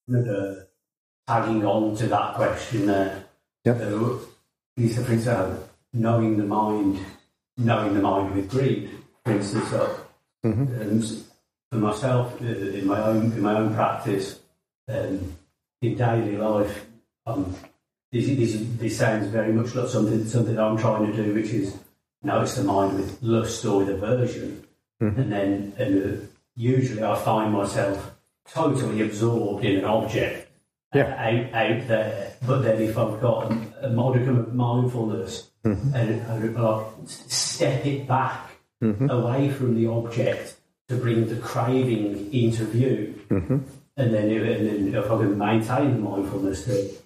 tagging on to that question there. Yep. These are things knowing the mind with greed, for instance. And for myself, in my own practice, in daily life, this sounds very much like something I'm trying to do, which is notice the mind with lust or with aversion, and then usually I find myself totally absorbed in an object out there. But then if I've got a modicum of mindfulness and I step it back away from the object to bring the craving into view, and then if I can maintain the mindfulness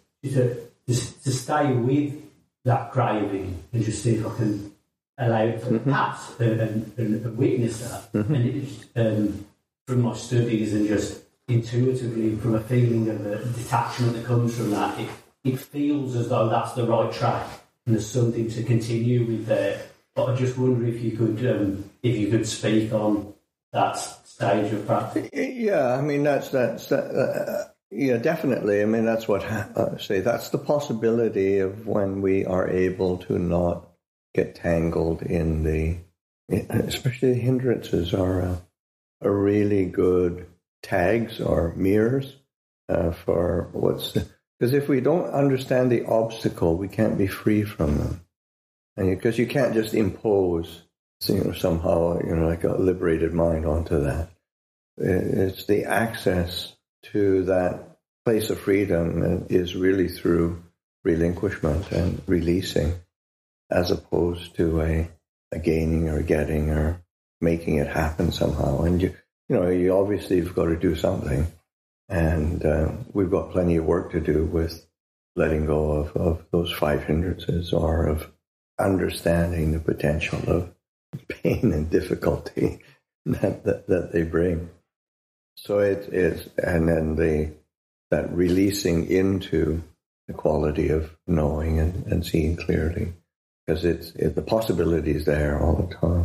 to stay with that craving and just see if I can allow it to pass and witness that. And from my studies and just intuitively from a feeling of a detachment that comes from that, it feels as though that's the right track and there's something to continue with there. But I just wonder if you could speak on that stage of practice. Yeah, I mean that's yeah, definitely. I mean that's what I say. That's the possibility of when we are able to not get tangled in especially the hindrances are a really good tags or mirrors for because if we don't understand the obstacle, we can't be free from them, and because you can't just impose somehow like a liberated mind onto that. It's the access to that place of freedom is really through relinquishment and releasing, as opposed to a gaining or getting or making it happen somehow. And you obviously have got to do something, and we've got plenty of work to do with letting go of those 5 hindrances, or of understanding the potential of pain and difficulty that they bring. So and then that releasing into the quality of knowing and seeing clearly, because the possibility is there all the time.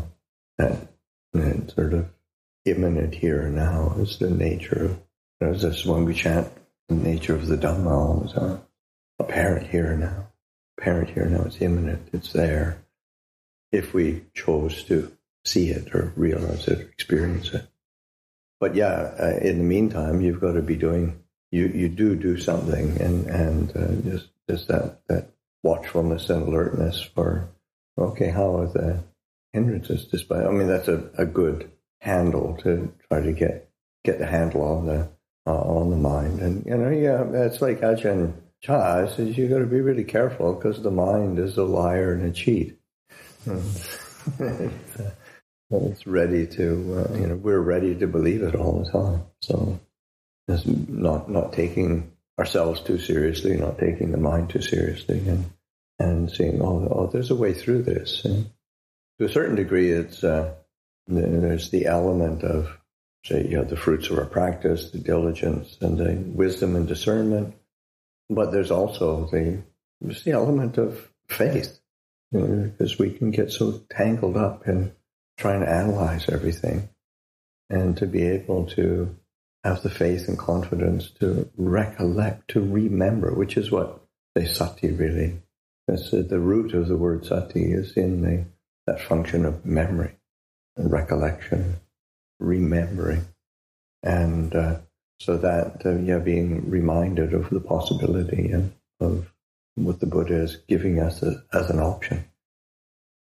That sort of imminent here and now is the nature of, this when we chant, the nature of the Dhamma all the time. Apparent here and now. Apparent here and now, it's imminent, it's there. If we chose to see it or realize it, or experience it. But in the meantime, you've got to be doing, you do something, and just that watchfulness and alertness for, okay, how are the hindrances despite? I mean, that's a good handle to try to get the handle on the mind. And it's like Ajahn Chah says, you got to be really careful because the mind is a liar and a cheat. It's ready to, we're ready to believe it all the time. So it's not taking ourselves too seriously, not taking the mind too seriously, and seeing, there's a way through this. And to a certain degree, it's there's the element of, say, the fruits of our practice, the diligence, and the wisdom and discernment. But there's also the element of faith, because we can get so tangled up in trying to analyze everything, and to be able to have the faith and confidence to recollect, to remember, which is what the sati really. That's the root of the word sati is in that function of memory and recollection, remembering, and so that being reminded of the possibility and of what the Buddha is giving us as an option.